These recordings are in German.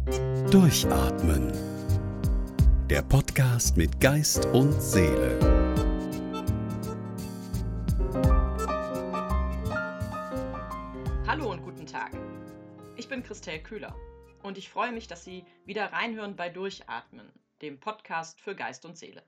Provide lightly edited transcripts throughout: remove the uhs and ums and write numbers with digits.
Durchatmen. Der Podcast mit Geist und Seele. Hallo und guten Tag. Ich bin Christel Kühler und ich freue mich, dass Sie wieder reinhören bei Durchatmen, dem Podcast für Geist und Seele.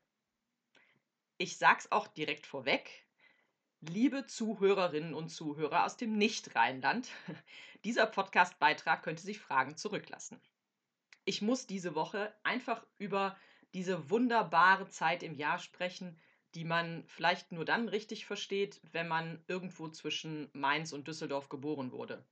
Ich sag's auch direkt vorweg, liebe Zuhörerinnen und Zuhörer aus dem Nicht-Rheinland, dieser Podcast-Beitrag könnte Sie Fragen zurücklassen. Ich muss diese Woche einfach über diese wunderbare Zeit im Jahr sprechen, die man vielleicht nur dann richtig versteht, wenn man irgendwo zwischen Mainz und Düsseldorf geboren wurde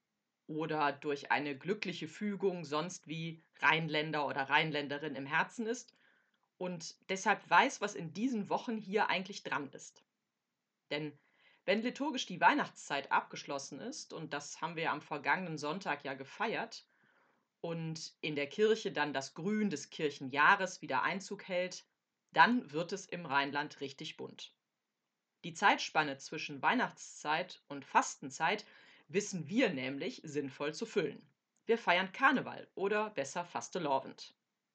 oder durch eine glückliche Fügung sonst wie Rheinländer oder Rheinländerin im Herzen ist und deshalb weiß, was in diesen Wochen hier eigentlich dran ist. Denn wenn liturgisch die Weihnachtszeit abgeschlossen ist, und das haben wir am vergangenen Sonntag ja gefeiert, und in der Kirche dann das Grün des Kirchenjahres wieder Einzug hält, dann wird es im Rheinland richtig bunt. Die Zeitspanne zwischen Weihnachtszeit und Fastenzeit wissen wir nämlich sinnvoll zu füllen. Wir feiern Karneval oder besser Fastelovend.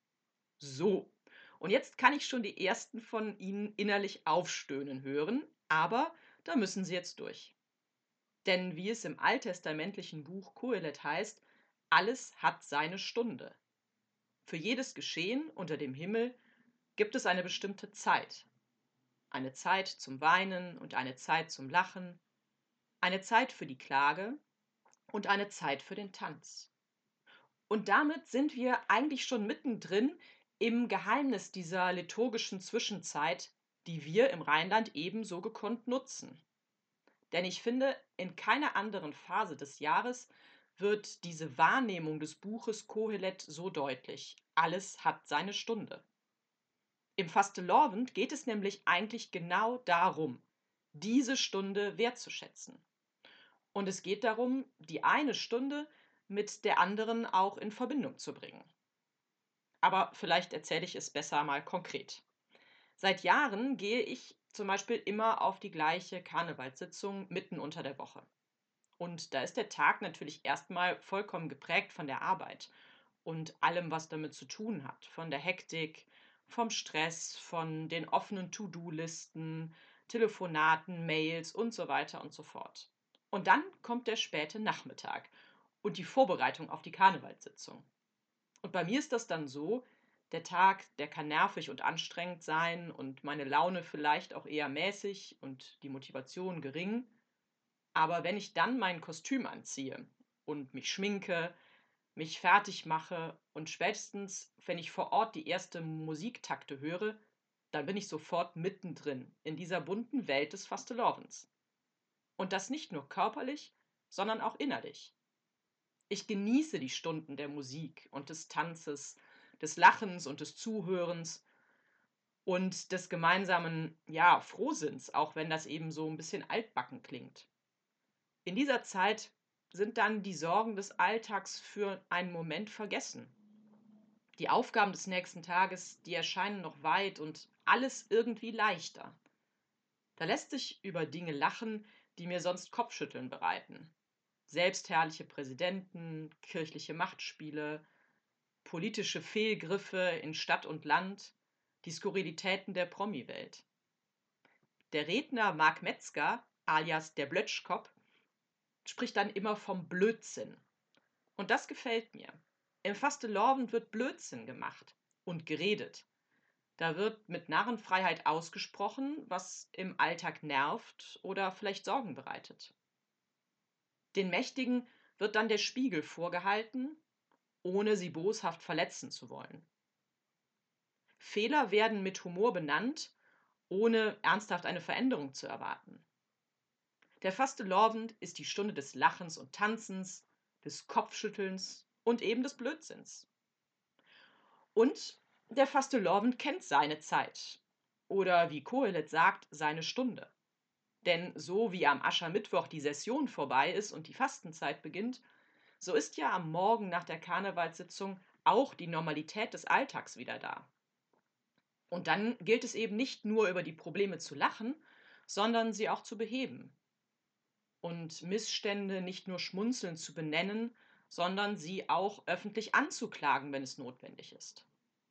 So, und jetzt kann ich schon die ersten von Ihnen innerlich aufstöhnen hören, aber da müssen Sie jetzt durch. Denn wie es im alttestamentlichen Buch Kohelet heißt, alles hat seine Stunde. Für jedes Geschehen unter dem Himmel gibt es eine bestimmte Zeit. Eine Zeit zum Weinen und eine Zeit zum Lachen, eine Zeit für die Klage und eine Zeit für den Tanz. Und damit sind wir eigentlich schon mittendrin im Geheimnis dieser liturgischen Zwischenzeit, die wir im Rheinland ebenso gekonnt nutzen. Denn ich finde, in keiner anderen Phase des Jahres wird diese Wahrnehmung des Buches Kohelet so deutlich. Alles hat seine Stunde. Im Fastelovend geht es nämlich eigentlich genau darum, diese Stunde wertzuschätzen. Und es geht darum, die eine Stunde mit der anderen auch in Verbindung zu bringen. Aber vielleicht erzähle ich es besser mal konkret. Seit Jahren gehe ich zum Beispiel immer auf die gleiche Karnevalssitzung mitten unter der Woche. Und da ist der Tag natürlich erstmal vollkommen geprägt von der Arbeit und allem, was damit zu tun hat. Von der Hektik, vom Stress, von den offenen To-Do-Listen, Telefonaten, Mails und so weiter und so fort. Und dann kommt der späte Nachmittag und die Vorbereitung auf die Karnevalssitzung. Und bei mir ist das dann so, der Tag, der kann nervig und anstrengend sein und meine Laune vielleicht auch eher mäßig und die Motivation gering. Aber wenn ich dann mein Kostüm anziehe und mich schminke, mich fertig mache und spätestens, wenn ich vor Ort die erste Musiktakte höre, dann bin ich sofort mittendrin in dieser bunten Welt des Fastelovens. Und das nicht nur körperlich, sondern auch innerlich. Ich genieße die Stunden der Musik und des Tanzes, des Lachens und des Zuhörens und des gemeinsamen, ja, Frohsinns, auch wenn das eben so ein bisschen altbacken klingt. In dieser Zeit sind dann die Sorgen des Alltags für einen Moment vergessen. Die Aufgaben des nächsten Tages, die erscheinen noch weit und alles irgendwie leichter. Da lässt sich über Dinge lachen, die mir sonst Kopfschütteln bereiten. Selbstherrliche Präsidenten, kirchliche Machtspiele, politische Fehlgriffe in Stadt und Land, die Skurrilitäten der Promi-Welt. Der Redner Marc Metzger, alias der Blötschkop, spricht dann immer vom Blödsinn. Und das gefällt mir. Im Fastelovend wird Blödsinn gemacht und geredet. Da wird mit Narrenfreiheit ausgesprochen, was im Alltag nervt oder vielleicht Sorgen bereitet. Den Mächtigen wird dann der Spiegel vorgehalten, ohne sie boshaft verletzen zu wollen. Fehler werden mit Humor benannt, ohne ernsthaft eine Veränderung zu erwarten. Der Fastelovend ist die Stunde des Lachens und Tanzens, des Kopfschüttelns und eben des Blödsinns. Und der Fastelovend kennt seine Zeit. Oder wie Kohelet sagt, seine Stunde. Denn so wie am Aschermittwoch die Session vorbei ist und die Fastenzeit beginnt, so ist ja am Morgen nach der Karnevalssitzung auch die Normalität des Alltags wieder da. Und dann gilt es eben nicht nur über die Probleme zu lachen, sondern sie auch zu beheben. Und Missstände nicht nur schmunzelnd zu benennen, sondern sie auch öffentlich anzuklagen, wenn es notwendig ist.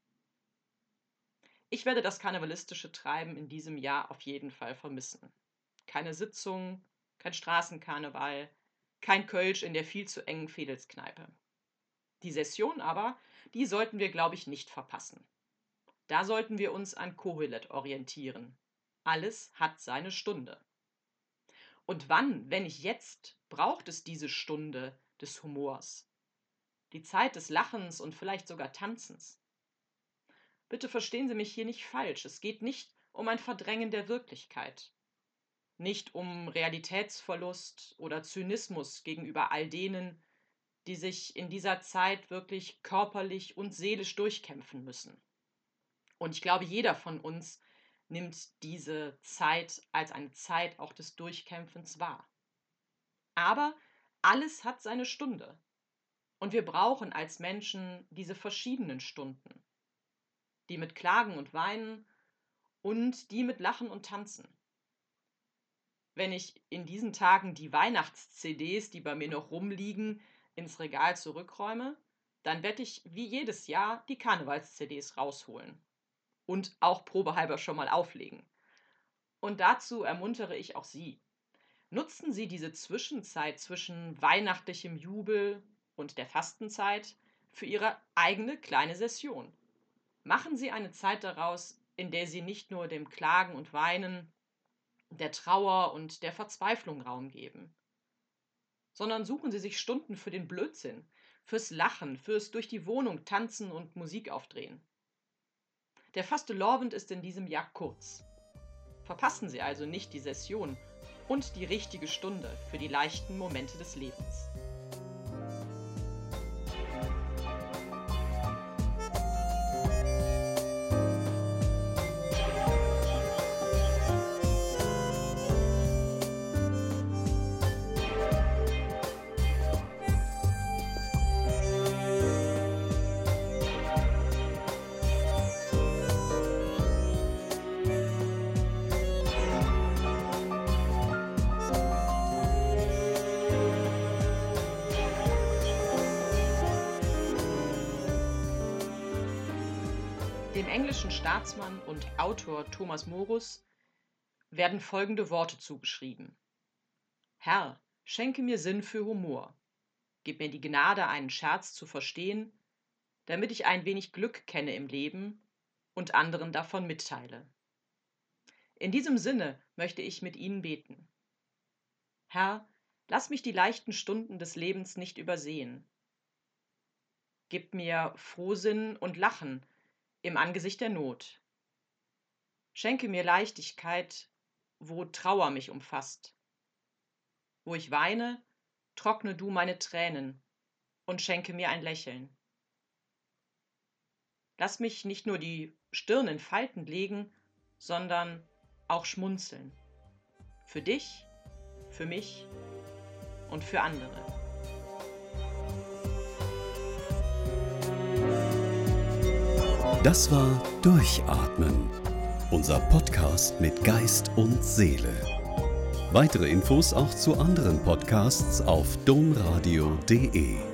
Ich werde das karnevalistische Treiben in diesem Jahr auf jeden Fall vermissen. Keine Sitzung, kein Straßenkarneval, kein Kölsch in der viel zu engen Vedelskneipe. Die Session aber, die sollten wir, glaube ich, nicht verpassen. Da sollten wir uns an Kohelet orientieren. Alles hat seine Stunde. Und wann, wenn nicht jetzt, braucht es diese Stunde des Humors? Die Zeit des Lachens und vielleicht sogar Tanzens. Bitte verstehen Sie mich hier nicht falsch. Es geht nicht um ein Verdrängen der Wirklichkeit. Nicht um Realitätsverlust oder Zynismus gegenüber all denen, die sich in dieser Zeit wirklich körperlich und seelisch durchkämpfen müssen. Und ich glaube, jeder von uns nimmt diese Zeit als eine Zeit auch des Durchkämpfens wahr. Aber alles hat seine Stunde. Und wir brauchen als Menschen diese verschiedenen Stunden. Die mit Klagen und Weinen und die mit Lachen und Tanzen. Wenn ich in diesen Tagen die Weihnachts-CDs, die bei mir noch rumliegen, ins Regal zurückräume, dann werde ich wie jedes Jahr die Karnevals-CDs rausholen und auch probehalber schon mal auflegen. Und dazu ermuntere ich auch Sie. Nutzen Sie diese Zwischenzeit zwischen weihnachtlichem Jubel und der Fastenzeit für Ihre eigene kleine Session. Machen Sie eine Zeit daraus, in der Sie nicht nur dem Klagen und Weinen, der Trauer und der Verzweiflung Raum geben, sondern suchen Sie sich Stunden für den Blödsinn, fürs Lachen, fürs durch die Wohnung tanzen und Musik aufdrehen. Der Fastelovend ist in diesem Jahr kurz. Verpassen Sie also nicht die Session und die richtige Stunde für die leichten Momente des Lebens. Dem englischen Staatsmann und Autor Thomas Morus werden folgende Worte zugeschrieben: Herr, schenke mir Sinn für Humor. Gib mir die Gnade, einen Scherz zu verstehen, damit ich ein wenig Glück kenne im Leben und anderen davon mitteile. In diesem Sinne möchte ich mit Ihnen beten. Herr, lass mich die leichten Stunden des Lebens nicht übersehen. Gib mir Frohsinn und Lachen im Angesicht der Not. Schenke mir Leichtigkeit, wo Trauer mich umfasst. Wo ich weine, trockne du meine Tränen und schenke mir ein Lächeln. Lass mich nicht nur die Stirn in Falten legen, sondern auch schmunzeln. Für dich, für mich und für andere. Das war Durchatmen, unser Podcast mit Geist und Seele. Weitere Infos auch zu anderen Podcasts auf domradio.de.